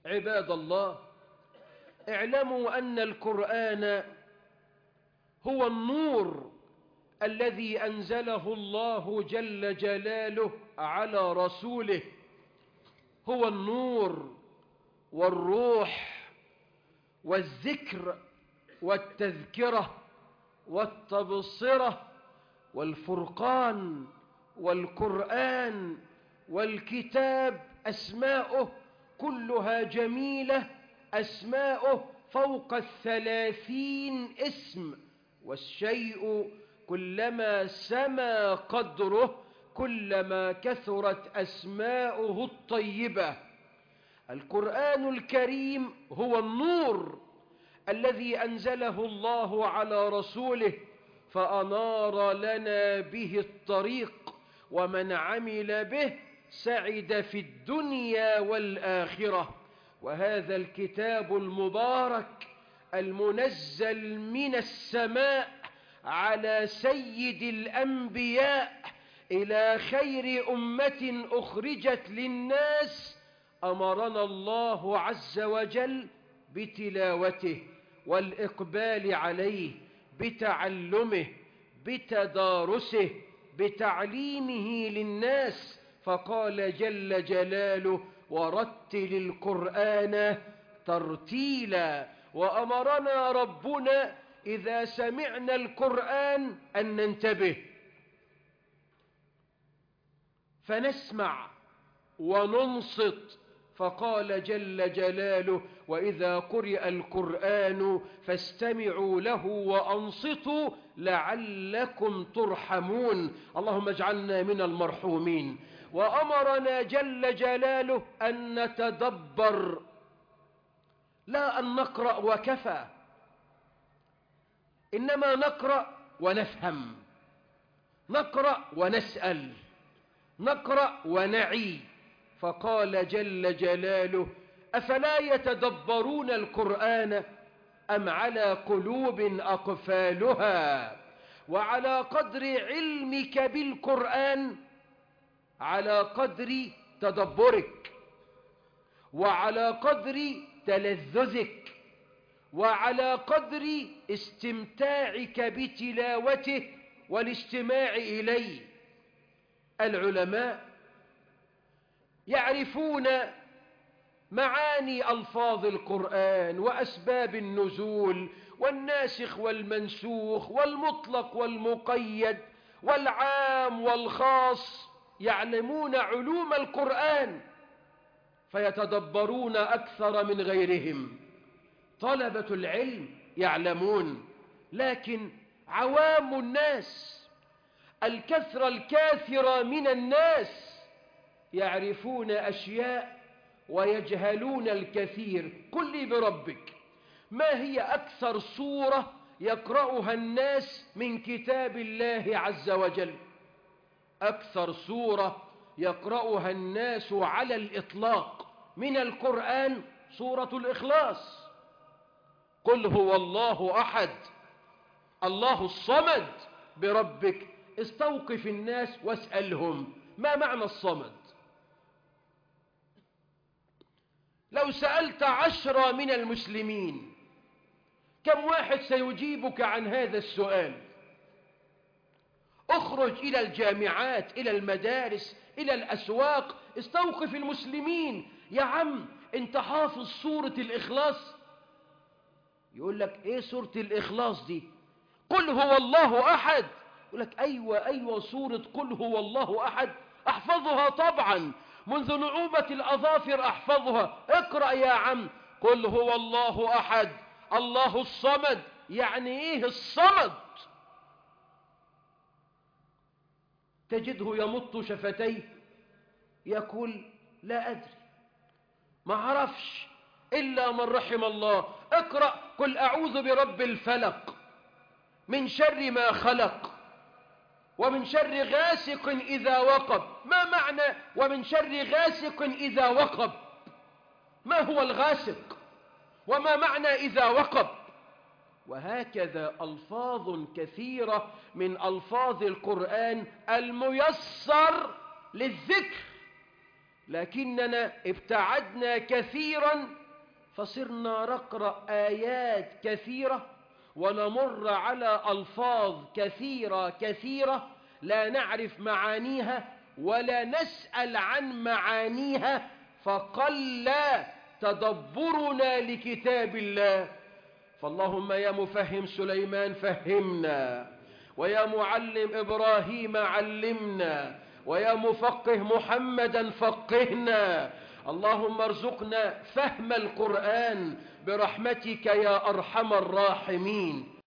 عباد الله، اعلموا أن القرآن هو النور الذي أنزله الله جل جلاله على رسوله، هو النور والروح والذكر والتذكرة والتبصرة والفرقان والقرآن والكتاب. أسماؤه كلها جميلة، أسماؤه فوق 30 اسم، والشيء كلما سما قدره كلما كثرت أسماؤه الطيبة. القرآن الكريم هو النور الذي أنزله الله على رسوله فأنار لنا به الطريق، ومن عمل به سعد في الدنيا والآخرة. وهذا الكتاب المبارك المنزل من السماء على سيد الأنبياء إلى خير أمة أخرجت للناس، أمرنا الله عز وجل بتلاوته والإقبال عليه، بتعلمه، بتدارسه، بتعليمه للناس. فقال جل جلاله: ورتل القرآن ترتيلا. وأمرنا ربنا إذا سمعنا القرآن أن ننتبه فنسمع وننصت، فقال جل جلاله: وإذا قرئ القرآن فاستمعوا له وأنصتوا لعلكم ترحمون. اللهم اجعلنا من المرحومين. وأمرنا جل جلاله أن نتدبر، لا أن نقرأ وكفى، إنما نقرأ ونفهم، نقرأ ونسأل، نقرأ ونعي. فقال جل جلاله: أفلا يتدبرون القرآن أم على قلوب أقفالها. وعلى قدر علمك بالقرآن على قدر تدبرك، وعلى قدر تلذذك، وعلى قدر استمتاعك بتلاوته والاستماع إليه. العلماء يعرفون معاني ألفاظ القرآن وأسباب النزول والناسخ والمنسوخ والمطلق والمقيد والعام والخاص، يعلمون علوم القرآن فيتدبرون أكثر من غيرهم. طلبة العلم يعلمون، لكن عوام الناس، الكثرة الكاثرة من الناس يعرفون أشياء ويجهلون الكثير. قل لي بربك، ما هي أكثر سورة يقرأها الناس من كتاب الله عز وجل؟ أكثر سورة يقرأها الناس على الإطلاق من القرآن سورة الإخلاص. قل هو الله أحد الله الصمد. بربك استوقف الناس واسألهم ما معنى الصمد. لو سألت 10 من المسلمين كم واحد سيجيبك عن هذا السؤال؟ اخرج إلى الجامعات، إلى المدارس، إلى الأسواق، استوقف المسلمين: يا عم انت حافظ سورة الإخلاص؟ يقول لك ايه سورة الإخلاص دي؟ قل هو الله أحد. يقول لك أيوة سورة قل هو الله أحد أحفظها طبعا، منذ نعومة الأظافر أحفظها. اقرأ يا عم قل هو الله أحد الله الصمد. يعني ايه الصمد؟ تجده يمط شفتيه يقول لا أدري، ما عرفش إلا من رحم الله. اقرأ قل أعوذ برب الفلق من شر ما خلق ومن شر غاسق إذا وقب. ما معنى ومن شر غاسق إذا وقب؟ ما هو الغاسق وما معنى إذا وقب؟ وهكذا ألفاظ كثيرة من ألفاظ القرآن الميسر للذكر، لكننا ابتعدنا كثيرا فصرنا نقرأ آيات كثيرة ونمر على ألفاظ كثيرة لا نعرف معانيها ولا نسأل عن معانيها، فقل تدبرنا لكتاب الله. فاللهم يا مفهم سليمان فهمنا، ويا معلم إبراهيم علمنا، ويا مفقه محمدا فقهنا. اللهم ارزقنا فهم القرآن برحمتك يا أرحم الراحمين.